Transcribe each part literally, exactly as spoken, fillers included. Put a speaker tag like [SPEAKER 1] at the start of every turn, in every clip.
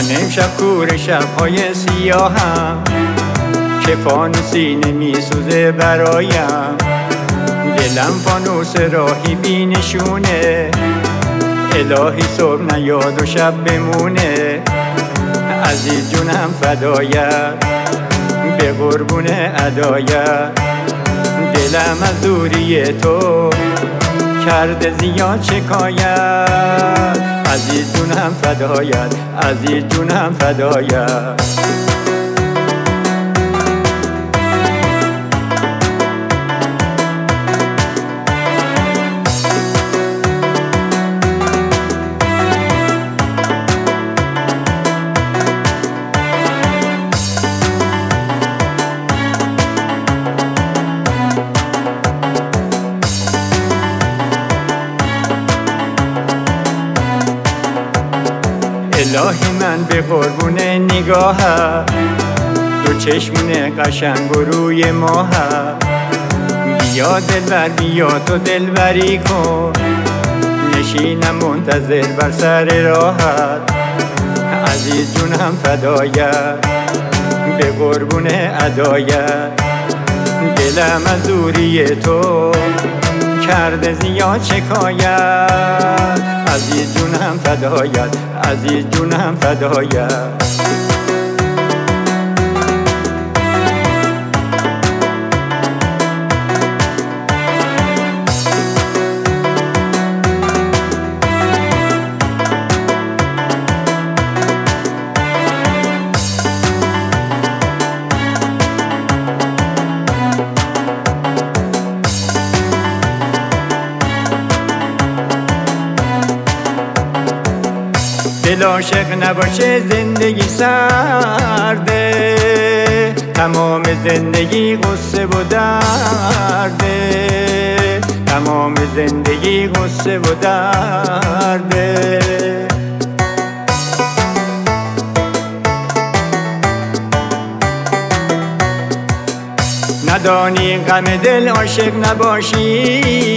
[SPEAKER 1] من امشب کور شبهای سیاهم که فانوسی نمیسوزه برایم. دلم فانوس راهی بی نشونه، الهی صبح نیاد و شب بمونه. عزیز جونم فدایت به قربون ادایت، دلم از دوری تو کرده زیاد شکایت. عزیز جونم فدایت، عزیز جونم فدایت. الهی من به قربون نگاهت، دو چشمونه قشنگ و روی ماهت. بیا دلبر بیا تو دلبری کن، نشینم منتظر بر سر راحت. عزیز جونم فدایت به قربون ادایت، دلم از دوری تو کرده زیاد شکایت. عزیز جونم فدایت، عزیز جونم فدایت. دل عاشق نباشه زندگی سرده، تمام زندگی غصه و درده. تمام زندگی غصه و درده. ندانی غم دل عاشق نباشی،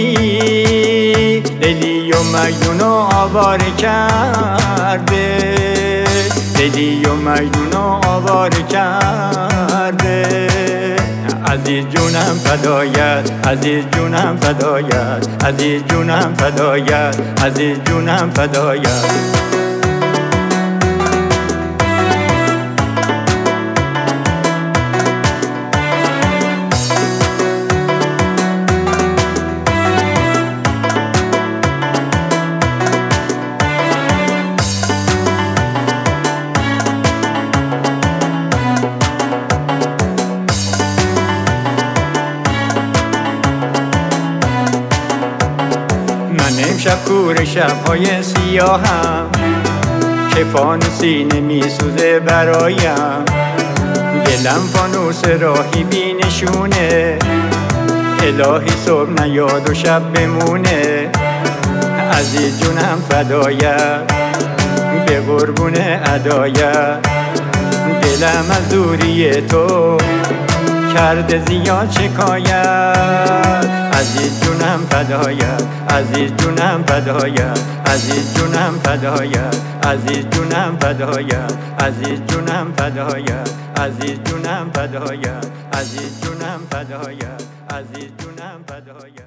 [SPEAKER 1] دلی و مجنون و آواره کرده. دلی و مجنون و آواره کرده. عزیز جونم فدایت، عزیز جونم فدایت، عزیز جونم فدایت، عزیز جونم فدایت. من امشب کور شبهای سیاهم که فانوسی نمیسوزه برایم. دلم فانوس راهی بی نشونه، الهی صبح نیاد و شب بمونه. عزیز جونم فدایت به قربون ادایت، دلم از دوری تو کرده زیاد شکایت. عزیز جونم فدایت، عزیز جونم فدایت، عزیز جونم فدایت، عزیز جونم فدایت، عزیز جونم فدایت، عزیز جونم فدایت، عزیز جونم فدایت، عزیز جونم فدایت.